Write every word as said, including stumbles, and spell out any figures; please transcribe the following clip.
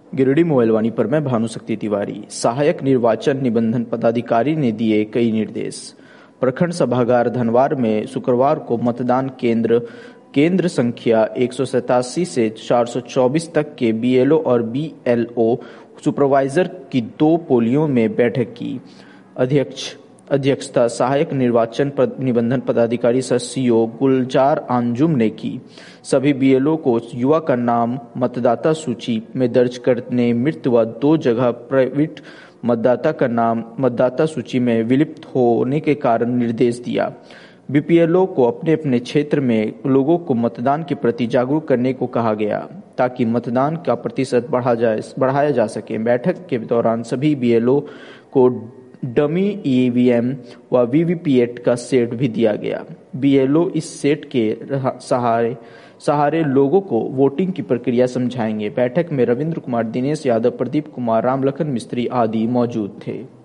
गिरिडीह मोबाइलवाणी पर मैं भानुशक्ति तिवारी। सहायक निर्वाचन निबंधन पदाधिकारी ने दिए कई निर्देश। प्रखंड सभागार धनवार में शुक्रवार को मतदान केंद्र केंद्र संख्या एक सौ सतासी से चार सौ चौबीस तक के बीएलओ और बीएलओ सुपरवाइजर की दो पोलियों में बैठक की अध्यक्ष अध्यक्षता सहायक निर्वाचन पद, निबंधन पदाधिकारी सह सीओ गुलजार आंजुम ने की। सभी बीएलओ को युवा का नाम मतदाता सूची में दर्ज करने, मृत व दो जगह प्रविष्ट मतदाता का नाम मतदाता सूची में विलुप्त होने के कारण निर्देश दिया। बीपीएलओ को अपने अपने क्षेत्र में लोगों को मतदान के प्रति जागरूक करने को कहा गया ताकि मतदान का प्रतिशत बढ़ा जाए बढ़ाया जा सके। बैठक के दौरान सभी बीएलओ को डमी ईवीएम व वीवीपीएटी का सेट भी दिया गया। बीएलओ इस सेट के सहारे सहारे लोगों को वोटिंग की प्रक्रिया समझाएंगे। बैठक में रविंद्र कुमार, दिनेश यादव, प्रदीप कुमार, रामलखन मिस्त्री आदि मौजूद थे।